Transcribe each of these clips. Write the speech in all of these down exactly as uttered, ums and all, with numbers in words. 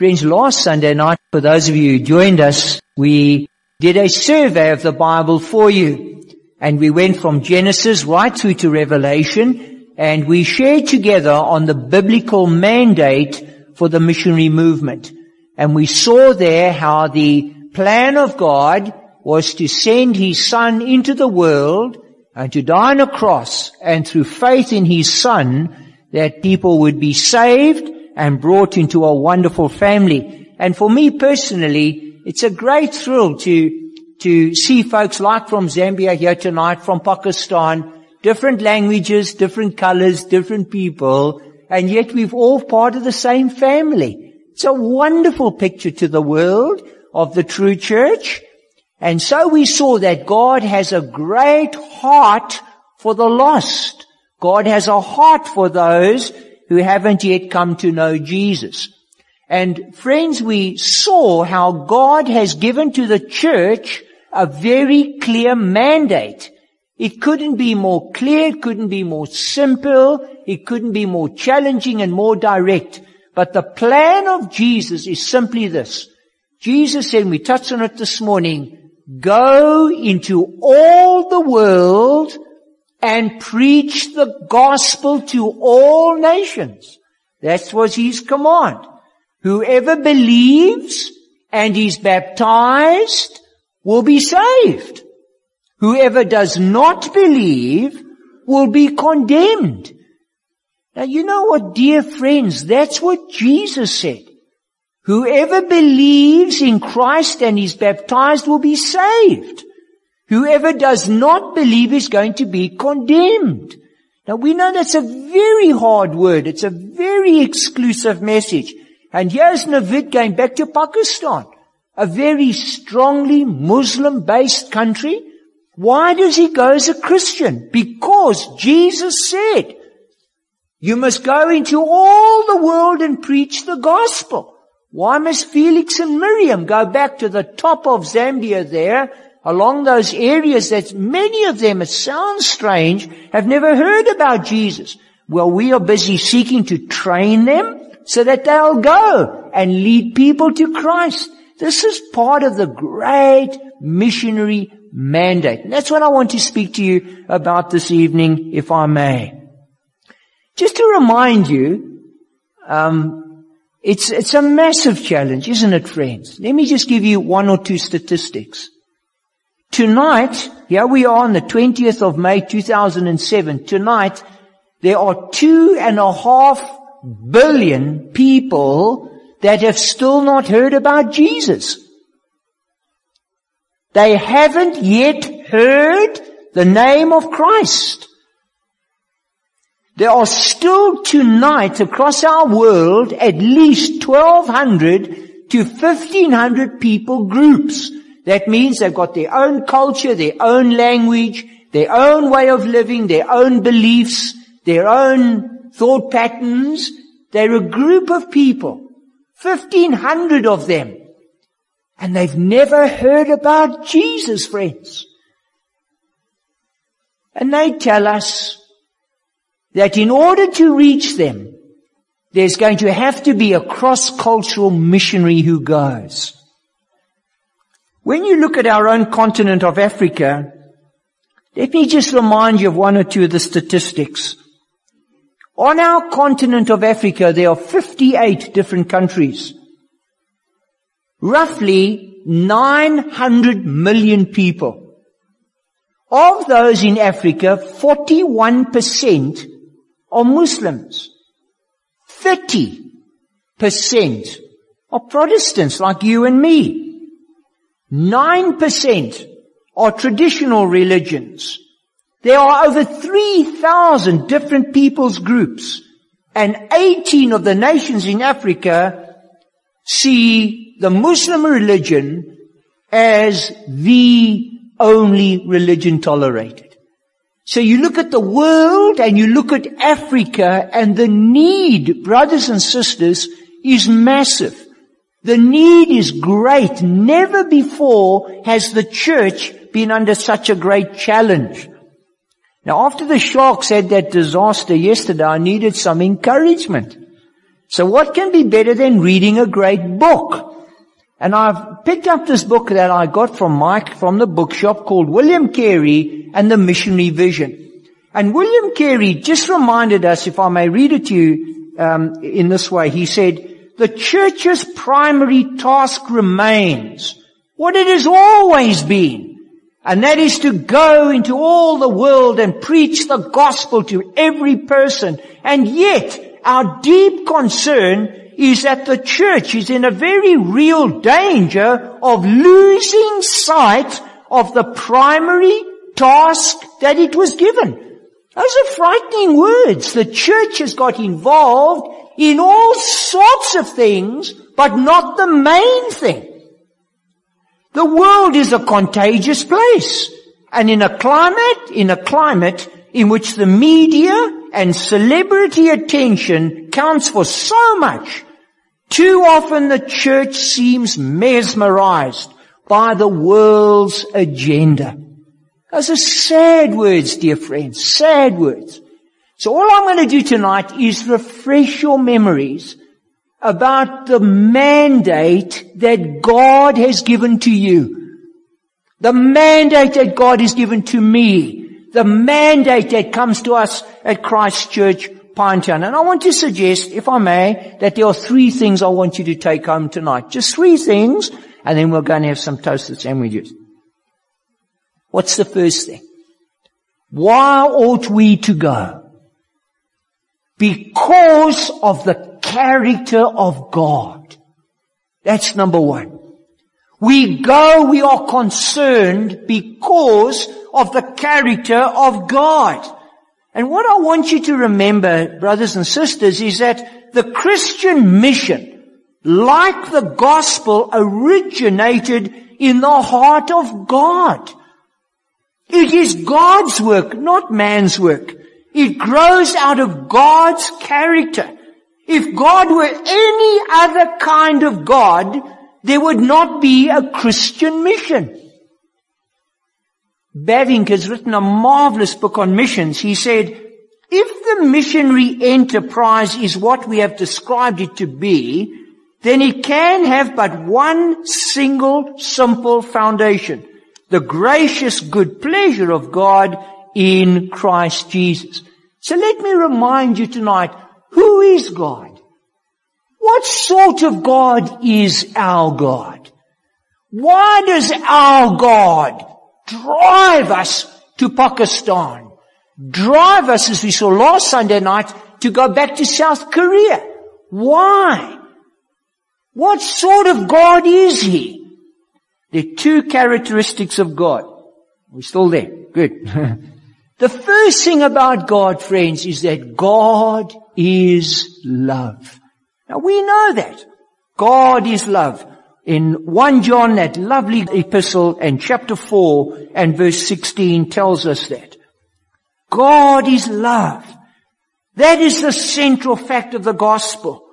Friends, last Sunday night, for those of you who joined us, we did a survey of the Bible for you. And we went from Genesis right through to Revelation, and we shared together on the biblical mandate for the missionary movement. And we saw there how the plan of God was to send His Son into the world and to die on a cross, and through faith in His Son, that people would be saved and brought into a wonderful family. And for me personally, it's a great thrill to, to see folks like from Zambia here tonight, from Pakistan, different languages, different colors, different people, and yet we've all part of the same family. It's a wonderful picture to the world of the true church. And so we saw that God has a great heart for the lost. God has a heart for those who haven't yet come to know Jesus. And friends, we saw how God has given to the church a very clear mandate. It couldn't be more clear, it couldn't be more simple, it couldn't be more challenging and more direct. But the plan of Jesus is simply this. Jesus said, and we touched on it this morning, go into all the world and preach the gospel to all nations. That was His command. Whoever believes and is baptized will be saved. Whoever does not believe will be condemned. Now you know what, dear friends, that's what Jesus said. Whoever believes in Christ and is baptized will be saved. Whoever does not believe is going to be condemned. Now we know that's a very hard word. It's a very exclusive message. And here's Navid going back to Pakistan, a very strongly Muslim-based country. Why does he go as a Christian? Because Jesus said, you must go into all the world and preach the gospel. Why must Felix and Miriam go back to the top of Zambia there, along those areas that many of them, it sounds strange, have never heard about Jesus? Well, we are busy seeking to train them so that they'll go and lead people to Christ. This is part of the great missionary mandate. And that's what I want to speak to you about this evening, if I may. Just to remind you, um, it's, it's a massive challenge, isn't it, friends? Let me just give you one or two statistics. Tonight, here we are on the twentieth of May two thousand seven. Tonight, there are two and a half billion people that have still not heard about Jesus. They haven't yet heard the name of Christ. There are still tonight across our world at least twelve hundred to fifteen hundred people groups. That means they've got their own culture, their own language, their own way of living, their own beliefs, their own thought patterns. They're a group of people, fifteen hundred of them. And they've never heard about Jesus, friends. And they tell us that in order to reach them, there's going to have to be a cross-cultural missionary who goes. When you look at our own continent of Africa, let me just remind you of one or two of the statistics. On our continent of Africa, there are fifty-eight different countries. Roughly nine hundred million people. Of those in Africa, forty-one percent are Muslims. thirty percent are Protestants like you and me. nine percent are traditional religions. There are over three thousand different people's groups, and eighteen of the nations in Africa see the Muslim religion as the only religion tolerated. So you look at the world and you look at Africa, and the need, brothers and sisters, is massive. The need is great. Never before has the church been under such a great challenge. Now, after the Sharks had that disaster yesterday, I needed some encouragement. So what can be better than reading a great book? And I've picked up this book that I got from Mike from the bookshop called William Carey and the Missionary Vision. And William Carey just reminded us, if I may read it to you um, in this way, he said, the church's primary task remains what it has always been, and that is to go into all the world and preach the gospel to every person. And yet, our deep concern is that the church is in a very real danger of losing sight of the primary task that it was given. Those are frightening words. The church has got involved in all sorts of things, but not the main thing. The world is a contagious place, and in a climate, in a climate in which the media and celebrity attention counts for so much, too often the church seems mesmerized by the world's agenda. Those are sad words, dear friends, sad words. So all I'm going to do tonight is refresh your memories about the mandate that God has given to you. The mandate that God has given to me. The mandate that comes to us at Christ Church, Pinetown. And I want to suggest, if I may, that there are three things I want you to take home tonight. Just three things, and then we're going to have some toasted sandwiches. What's the first thing? Why ought we to go? Because of the character of God. That's number one. We go, we are concerned because of the character of God. And what I want you to remember, brothers and sisters, is that the Christian mission, like the gospel, originated in the heart of God. It is God's work, not man's work. It grows out of God's character. If God were any other kind of God, there would not be a Christian mission. Bavinck has written a marvelous book on missions. He said, if the missionary enterprise is what we have described it to be, then it can have but one single simple foundation: the gracious good pleasure of God in Christ Jesus. So let me remind you tonight, who is God? What sort of God is our God? Why does our God drive us to Pakistan? Drive us, as we saw last Sunday night, to go back to South Korea? Why? What sort of God is He? There are two characteristics of God. We're still there. Good. The first thing about God, friends, is that God is love. Now we know that. God is love. In First John, that lovely epistle, and chapter four and verse sixteen tells us that. God is love. That is the central fact of the gospel.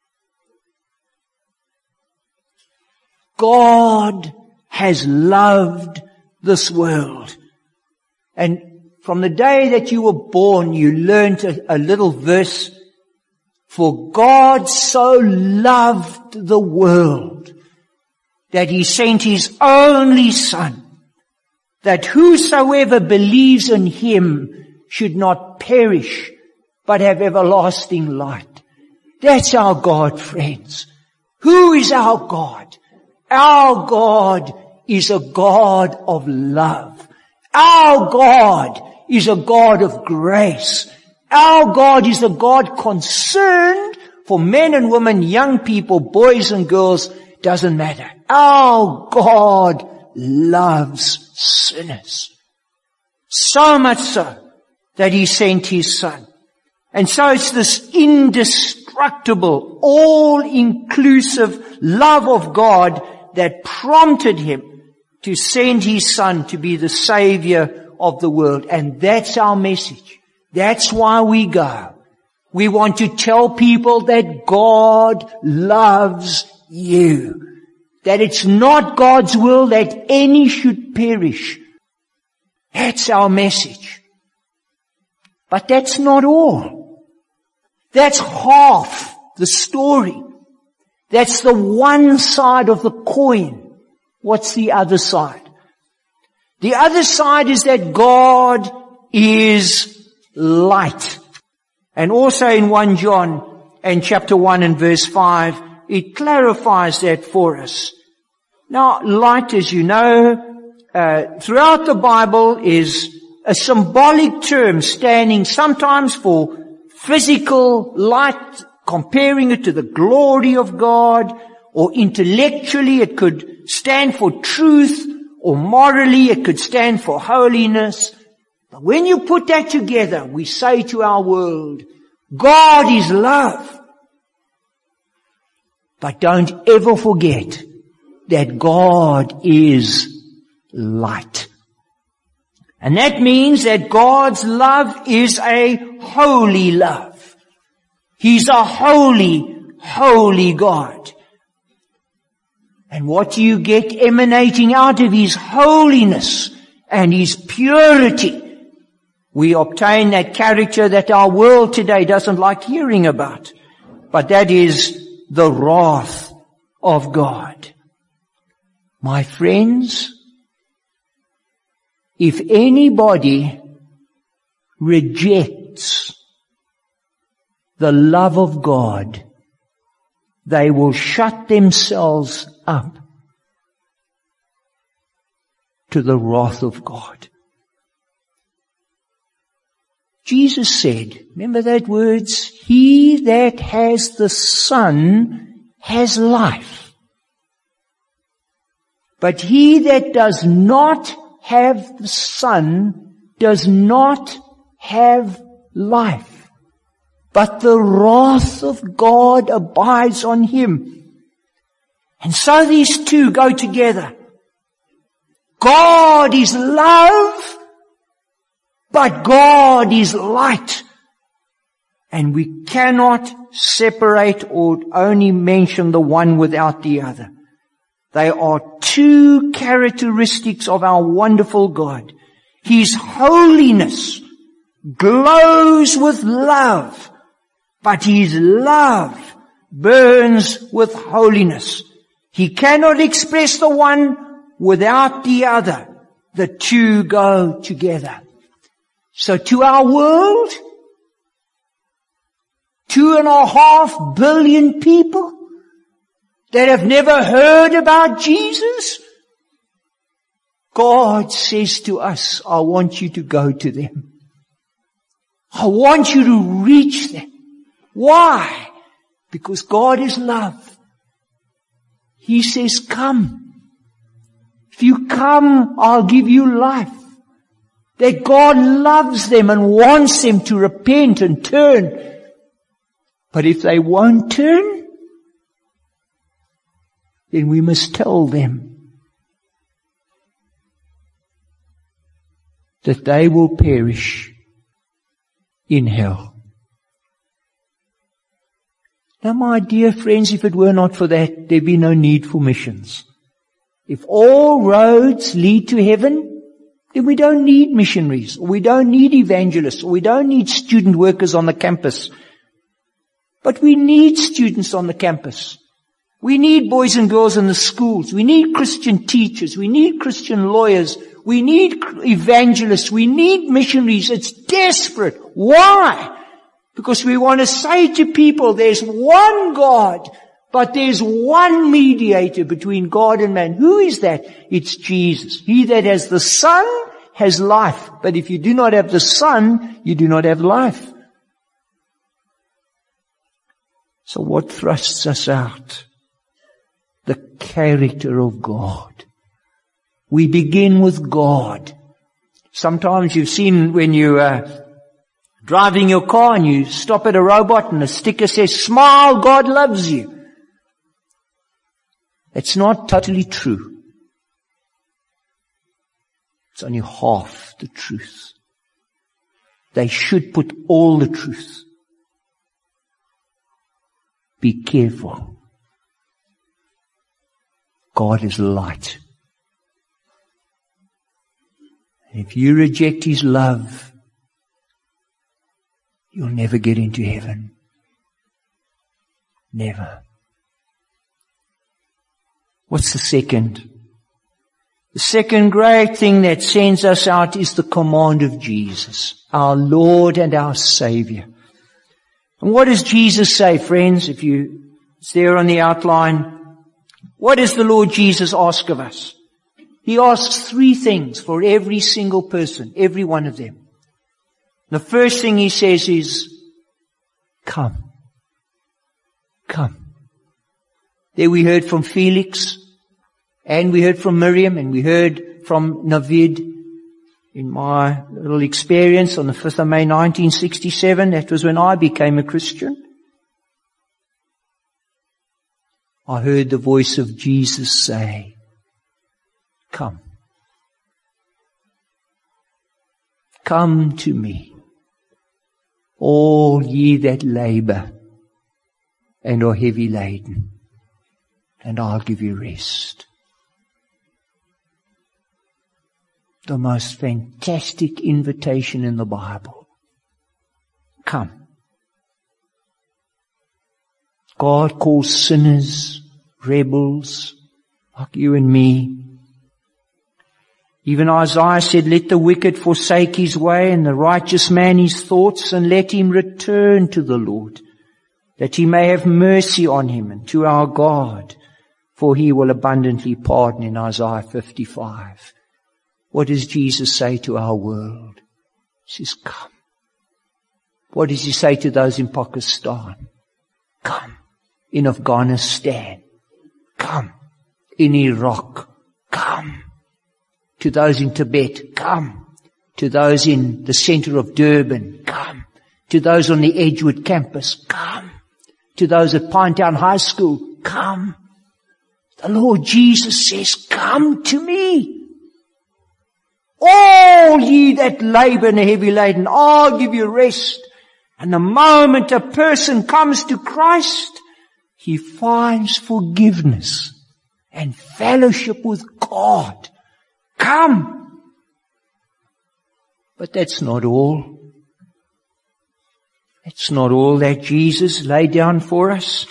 God has loved this world. And from the day that you were born, you learned a, a little verse. For God so loved the world that He sent His only Son, that whosoever believes in Him should not perish, but have everlasting light. That's our God, friends. Who is our God? Our God is a God of love. Our God is a God of grace. Our God is a God concerned for men and women, young people, boys and girls, doesn't matter. Our God loves sinners. So much so that He sent His Son. And so it's this indestructible, all-inclusive love of God that prompted Him to send His Son to be the Savior of the world. And that's our message. That's why we go. We want to tell people that God loves you. That it's not God's will that any should perish. That's our message. But that's not all. That's half the story. That's the one side of the coin. What's the other side? The other side is that God is light. And also in First John and chapter one and verse five, it clarifies that for us. Now, light, as you know, uh, throughout the Bible is a symbolic term standing sometimes for physical light, comparing it to the glory of God, or intellectually it could stand for truth, or morally it could stand for holiness. But when you put that together, we say to our world, God is love. But don't ever forget that God is light. And that means that God's love is a holy love. He's a holy, holy God. And what do you get emanating out of His holiness and His purity? We obtain that character that our world today doesn't like hearing about. But that is the wrath of God. My friends, if anybody rejects the love of God, they will shut themselves up to the wrath of God. Jesus said, remember that words, he that has the Son has life. But he that does not have the Son does not have life. But the wrath of God abides on him. And so these two go together. God is love, but God is light. And we cannot separate or only mention the one without the other. They are two characteristics of our wonderful God. His holiness glows with love, but His love burns with holiness. He cannot express the one without the other. The two go together. So to our world, two and a half billion people that have never heard about Jesus, God says to us, I want you to go to them. I want you to reach them. Why? Because God is love. He says, come. If you come, I'll give you life. That God loves them and wants them to repent and turn. But if they won't turn, then we must tell them that they will perish in hell. Now, my dear friends, if it were not for that, there'd be no need for missions. If all roads lead to heaven, then we don't need missionaries, or we don't need evangelists, or we don't need student workers on the campus. But we need students on the campus. We need boys and girls in the schools. We need Christian teachers. We need Christian lawyers. We need evangelists. We need missionaries. It's desperate. Why? Because we want to say to people, there's one God, but there's one mediator between God and man. Who is that? It's Jesus. He that has the Son has life. But if you do not have the Son, you do not have life. So what thrusts us out? The character of God. We begin with God. Sometimes you've seen when you uh, driving your car and you stop at a robot and a sticker says, smile, God loves you. It's not totally true. It's only half the truth. They should put all the truth. Be careful. God is light. If you reject His love, you'll never get into heaven. Never. What's the second? The second great thing that sends us out is the command of Jesus, our Lord and our Savior. And what does Jesus say, friends? If you, it's there on the outline. What does the Lord Jesus ask of us? He asks three things for every single person, every one of them. The first thing he says is, come. Come. There we heard from Felix, and we heard from Miriam, and we heard from Navid. In my little experience on the fifth of May nineteen sixty-seven, that was when I became a Christian. I heard the voice of Jesus say, come. Come to me, all ye that labor and are heavy laden, and I'll give you rest. The most fantastic invitation in the Bible. Come. God calls sinners, rebels, like you and me. Even Isaiah said, let the wicked forsake his way and the righteous man his thoughts, and let him return to the Lord, that he may have mercy on him and to our God, for he will abundantly pardon, in Isaiah fifty-five. What does Jesus say to our world? He says, come. What does he say to those in Pakistan? Come. In Afghanistan. Come. In Iraq. Come. To those in Tibet. Come. To those in the center of Durban. Come. To those on the Edgewood campus. Come. To those at Pinetown High School. Come. The Lord Jesus says, come to me. All ye that labor and are heavy laden, I'll give you rest. And the moment a person comes to Christ, he finds forgiveness and fellowship with God. Come. But that's not all. That's not all that Jesus laid down for us.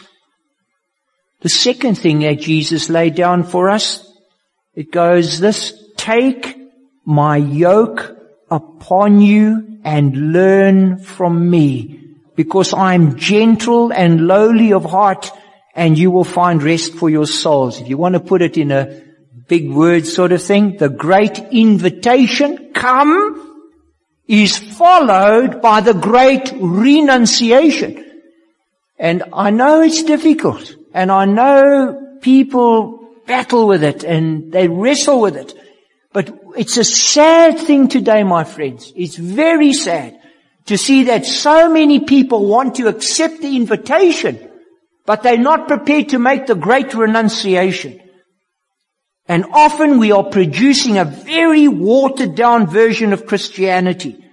The second thing that Jesus laid down for us, it goes this, take my yoke upon you and learn from me, because I am gentle and lowly of heart, and you will find rest for your souls. If you want to put it in a big word sort of thing, the great invitation, come, is followed by the great renunciation. And I know it's difficult, and I know people battle with it and they wrestle with it. But it's a sad thing today, my friends. It's very sad to see that so many people want to accept the invitation, but they're not prepared to make the great renunciation. And often we are producing a very watered down version of Christianity.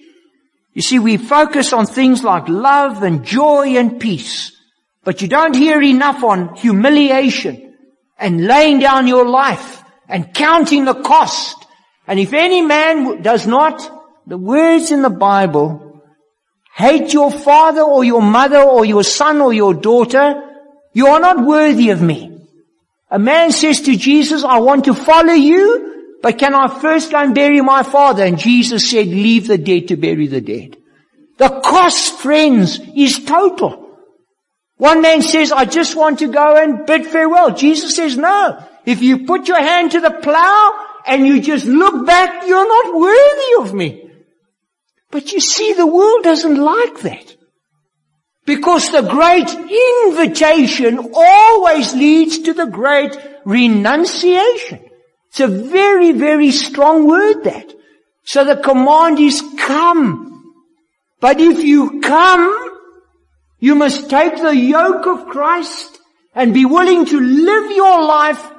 You see, we focus on things like love and joy and peace, but you don't hear enough on humiliation and laying down your life and counting the cost. And if any man does not, the words in the Bible, hate your father or your mother or your son or your daughter, you are not worthy of me. A man says to Jesus, I want to follow you, but can I first go and bury my father? And Jesus said, leave the dead to bury the dead. The cost, friends, is total. One man says, I just want to go and bid farewell. Jesus says, no. If you put your hand to the plow and you just look back, you're not worthy of me. But you see, the world doesn't like that. Because the great invitation always leads to the great renunciation. It's a very, very strong word, that. So the command is come. But if you come, you must take the yoke of Christ and be willing to live your life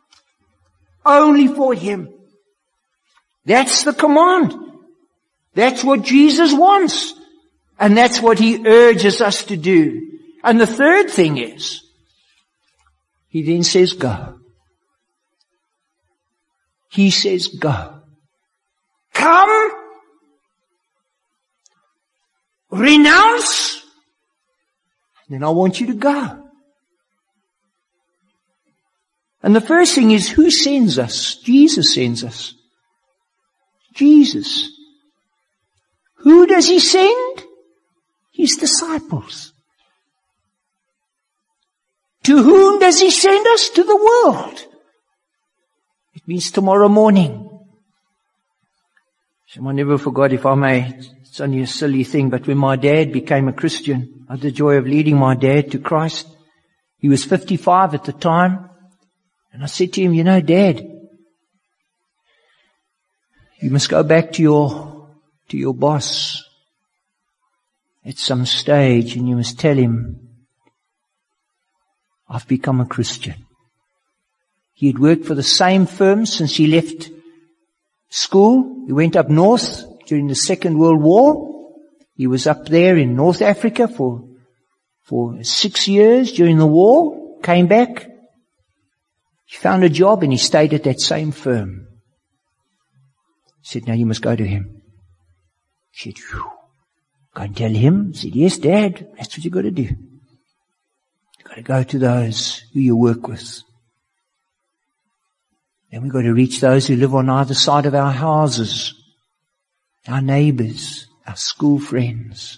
only for Him. That's the command. That's what Jesus wants. And that's what He urges us to do. And the third thing is, He then says go. He says go. Come, renounce, and then I want you to go. And the first thing is, who sends us? Jesus sends us. Jesus. Who does he send? His disciples. To whom does he send us? To the world. It means tomorrow morning. Someone never forgot, if I may, it's only a silly thing, but when my dad became a Christian, I had the joy of leading my dad to Christ. He was fifty-five at the time. And I said to him, you know, Dad, you must go back to your, to your boss at some stage, and you must tell him, I've become a Christian. He had worked for the same firm since he left school. He went up north during the Second World War. He was up there in North Africa for, for six years during the war, came back. He found a job and he stayed at that same firm. He said, now you must go to him. He said, phew, go and tell him. He said, yes, Dad, that's what you've got to do. You've got to go to those who you work with. Then we've got to reach those who live on either side of our houses, our neighbors, our school friends.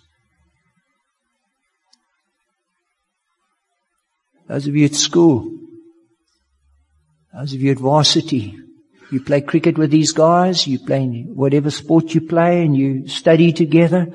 Those of you at school, those of you at varsity, you play cricket with these guys, you play whatever sport you play, and you study together.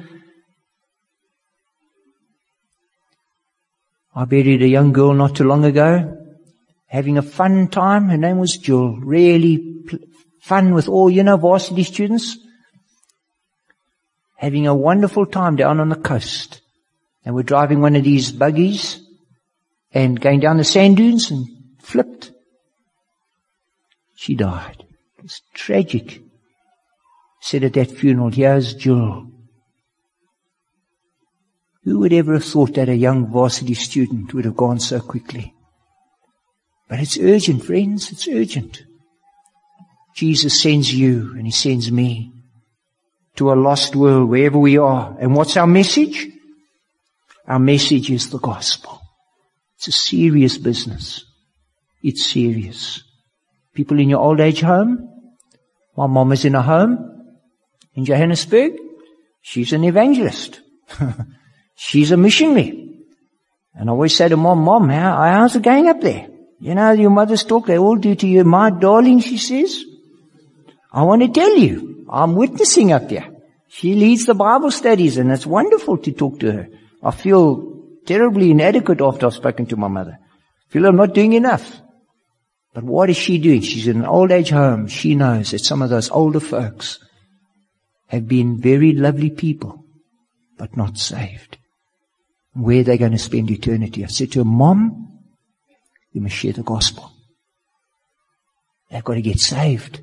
I buried a young girl not too long ago, having a fun time. Her name was Jill. Really pl- fun with all, you know, varsity students. Having a wonderful time down on the coast. And we're driving one of these buggies and going down the sand dunes and flipped. She died. It was tragic. Said at that funeral, here's Jill. Who would ever have thought that a young varsity student would have gone so quickly? But it's urgent, friends. It's urgent. Jesus sends you and he sends me to a lost world wherever we are. And what's our message? Our message is the gospel. It's a serious business. It's serious. People in your old age home. My mom is in a home in Johannesburg. She's an evangelist. She's a missionary. And I always say to Mom, Mom, how, how's it going up there? You know, your mother's talk, they all do to you. My darling, she says, I want to tell you, I'm witnessing up here. She leads the Bible studies, and it's wonderful to talk to her. I feel terribly inadequate after I've spoken to my mother. I feel I'm not doing enough. But what is she doing? She's in an old age home. She knows that some of those older folks have been very lovely people, but not saved. Where are they going to spend eternity? I said to her, Mom, you must share the gospel. They've got to get saved.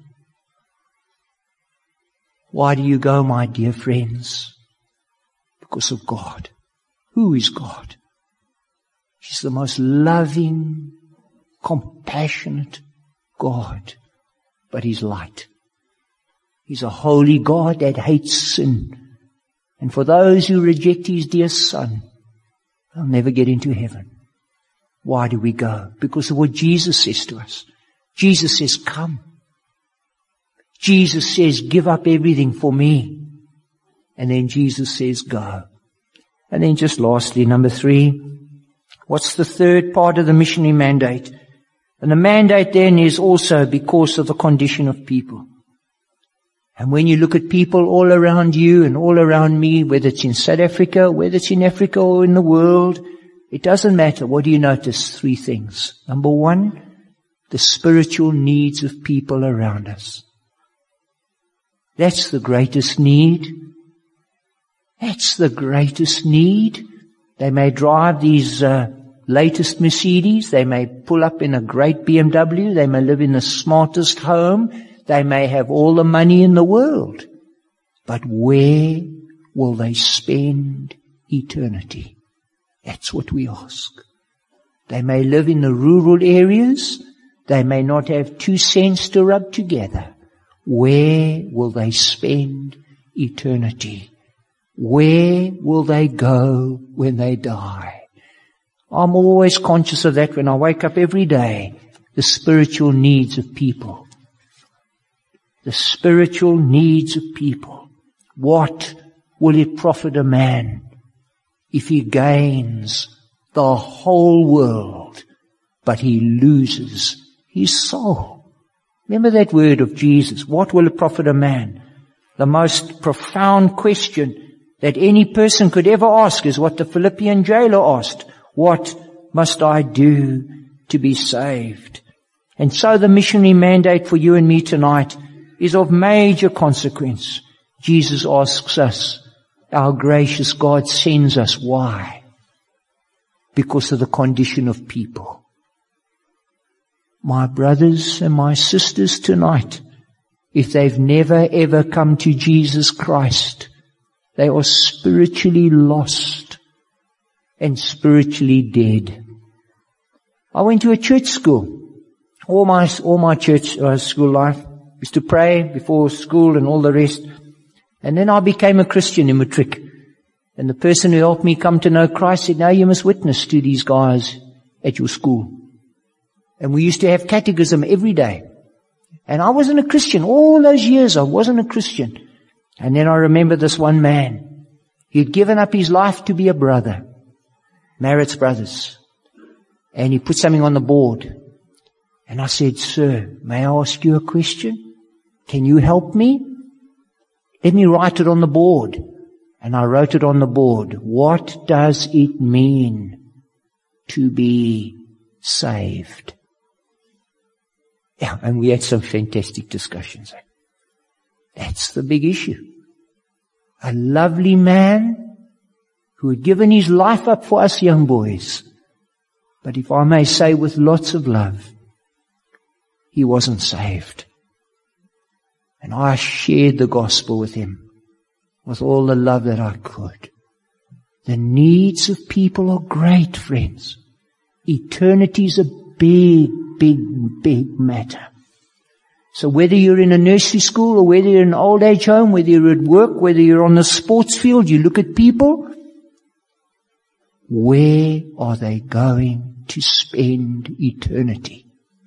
Why do you go, my dear friends? Because of God. Who is God? He's the most loving, compassionate God. But He's light. He's a holy God that hates sin. And for those who reject His dear Son, they'll never get into heaven. Why do we go? Because of what Jesus says to us. Jesus says, come. Jesus says, give up everything for me. And then Jesus says, go. And then just lastly, number three, what's the third part of the missionary mandate? And the mandate then is also because of the condition of people. And when you look at people all around you and all around me, whether it's in South Africa, whether it's in Africa or in the world, it doesn't matter. What do you notice? Three things. Number one, the spiritual needs of people around us. That's the greatest need. That's the greatest need. They may drive these uh, latest Mercedes. They may pull up in a great B M W. They may live in the smartest home. They may have all the money in the world. But where will they spend eternity? That's what we ask. They may live in the rural areas. They may not have two cents to rub together. Where will they spend eternity? Where will they go when they die? I'm always conscious of that when I wake up every day. the spiritual needs of people. The spiritual needs of people. What will it profit a man if he gains the whole world, but he loses his soul? Remember that word of Jesus. What will it profit a man? The most profound question that any person could ever ask is what the Philippian jailer asked. What must I do to be saved? And so the missionary mandate for you and me tonight is of major consequence. Jesus asks us, our gracious God sends us. Why? Because of the condition of people. My brothers and my sisters tonight, if they've never ever come to Jesus Christ, they are spiritually lost and spiritually dead. I went to a church school. All my, all my church uh, school life used to pray before school and all the rest. And then I became a Christian in matric. And the person who helped me come to know Christ said, now you must witness to these guys at your school. And we used to have catechism every day. And I wasn't a Christian. All those years I wasn't a Christian. And then I remember this one man. He'd given up his life to be a brother. Maritz Brothers. And he put something on the board. And I said, sir, may I ask you a question? Can you help me? Let me write it on the board. And I wrote it on the board. What does it mean to be saved? Yeah, and we had some fantastic discussions. That's the big issue. A lovely man who had given his life up for us young boys. But if I may say with lots of love, he wasn't saved. And I shared the gospel with him with all the love that I could. The needs of people are great, friends. Eternity's a big, big, big matter. So whether you're in a nursery school or whether you're in an old age home, whether you're at work, whether you're on the sports field, you look at people, where are they going to spend eternity?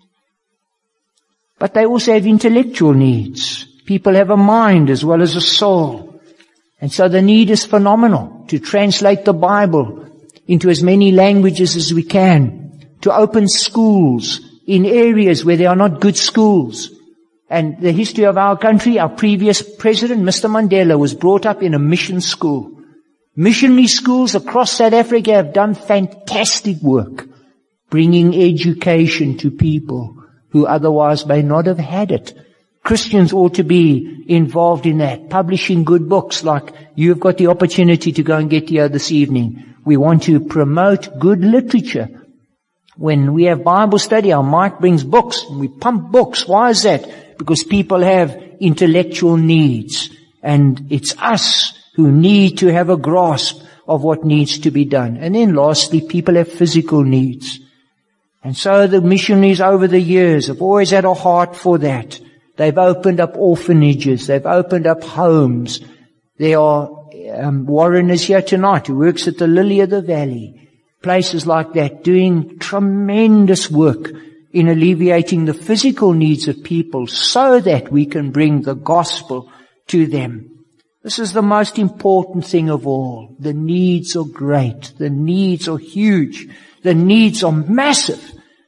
But they also have intellectual needs. People have a mind as well as a soul. And so the need is phenomenal to translate the Bible into as many languages as we can, to open schools in areas where there are not good schools. And the history of our country, our previous president, Mister Mandela, was brought up in a mission school. Missionary schools across South Africa have done fantastic work, bringing education to people who otherwise may not have had it. Christians ought to be involved in that, publishing good books like you've got the opportunity to go and get here this evening. We want to promote good literature. When we have Bible study, our mic brings books, and we pump books. Why is that? Because people have intellectual needs, and it's us who need to have a grasp of what needs to be done. And then lastly, people have physical needs. And so the missionaries over the years have always had a heart for that. They've opened up orphanages. They've opened up homes. There are um, Warren is here tonight who works at the Lily of the Valley. Places like that, doing tremendous work in alleviating the physical needs of people so that we can bring the gospel to them. This is the most important thing of all. The needs are great. The needs are huge. The needs are massive.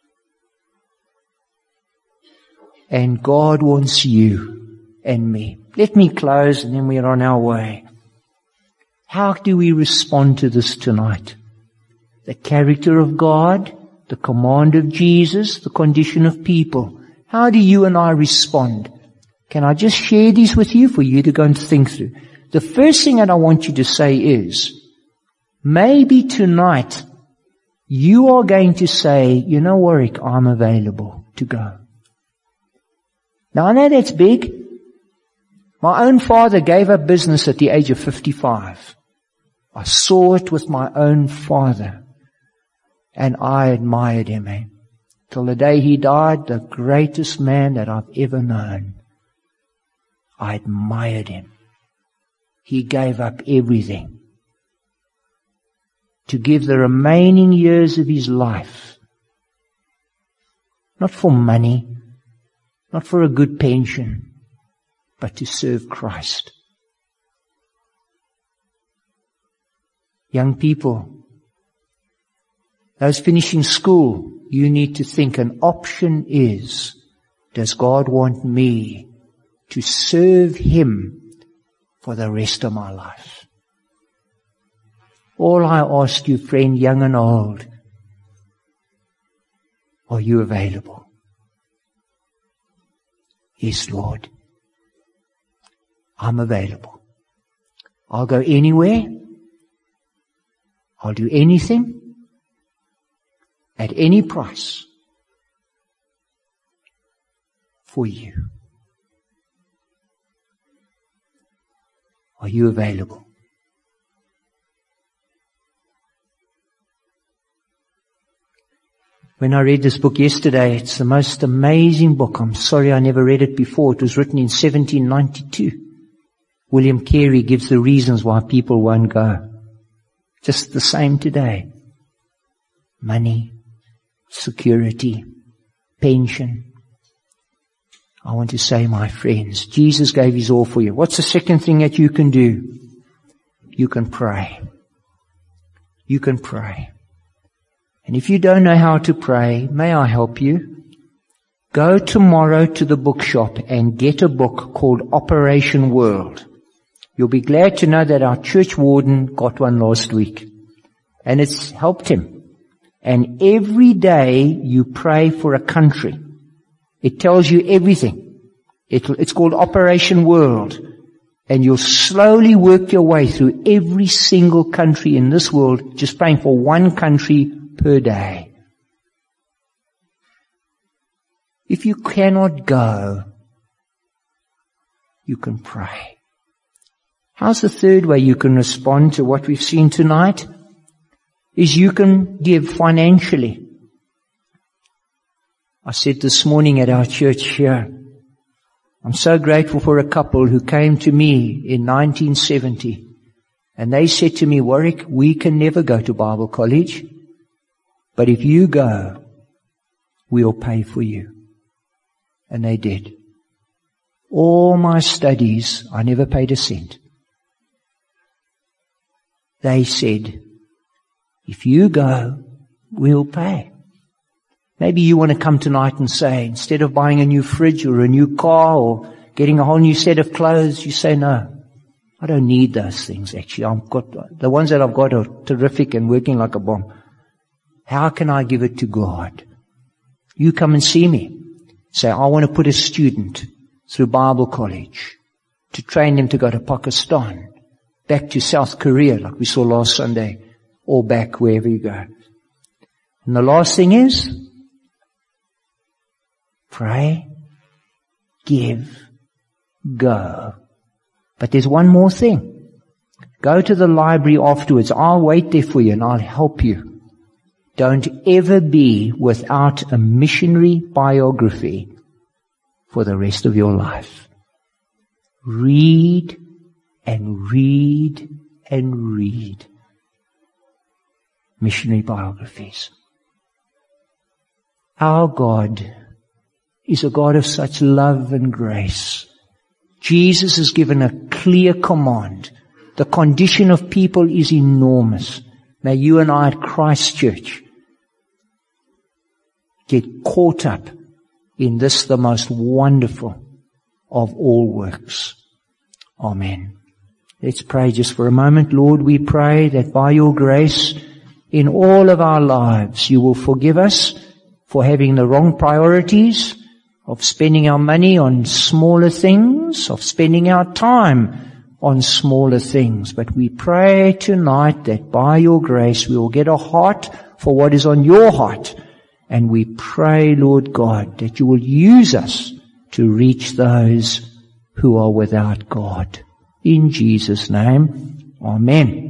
And God wants you and me. Let me close and then we're on our way. How do we respond to this tonight? The character of God, the command of Jesus, the condition of people. How do you and I respond? Can I just share these with you for you to go and think through? The first thing that I want you to say is, maybe tonight you are going to say, you know, Warwick, I'm available to go. Now I know that's big. My own father gave up business at the age of fifty-five. I saw it with my own father. And I admired him, eh? Till the day he died, the greatest man that I've ever known. I admired him. He gave up everything to give the remaining years of his life Not for money, not for a good pension, but to serve Christ. Young people, those finishing school, you need to think an option is, does God want me to serve Him for the rest of my life? All I ask you, friend, young and old, are you available? Yes, Lord. I'm available. I'll go anywhere. I'll do anything at any price for you. Are you available? When I read this book yesterday, it's the most amazing book. I'm sorry I never read it before. It was written in seventeen ninety-two. William Carey gives the reasons why people won't go. Just the same today. Money, security, pension. I want to say, my friends, Jesus gave His all for you. What's the second thing that you can do? You can pray. You can pray. And if you don't know how to pray, may I help you? Go tomorrow to the bookshop and get a book called Operation World. You'll be glad to know that our church warden got one last week. And it's helped him. And every day you pray for a country. It tells you everything. It, it's called Operation World. And you'll slowly work your way through every single country in this world, just praying for one country per day. If you cannot go, you can pray. How's the third way you can respond to what we've seen tonight? Is you can give financially. I said this morning at our church here, I'm so grateful for a couple who came to me in nineteen seventy, and they said to me, Warwick, we can never go to Bible college, but if you go, we'll pay for you. And they did. All my studies, I never paid a cent. They said, if you go, we'll pay. Maybe you want to come tonight and say, instead of buying a new fridge or a new car or getting a whole new set of clothes, you say, no, I don't need those things actually. I've got, the ones that I've got are terrific and working like a bomb. How can I give it to God? You come and see me. Say, I want to put a student through Bible college to train them to go to Pakistan, back to South Korea like we saw last Sunday, or back wherever you go. And the last thing is, pray, give, go. But there's one more thing. Go to the library afterwards. I'll wait there for you and I'll help you. Don't ever be without a missionary biography for the rest of your life. Read and read and read missionary biographies. Our God is a God of such love and grace. Jesus has given a clear command. The condition of people is enormous. May you and I at Christ Church get caught up in this, the most wonderful of all works. Amen. Let's pray just for a moment. Lord, we pray that by your grace in all of our lives, you will forgive us for having the wrong priorities, of spending our money on smaller things, of spending our time on smaller things. But we pray tonight that by your grace we will get a heart for what is on your heart. And we pray, Lord God, that you will use us to reach those who are without God. In Jesus' name, amen.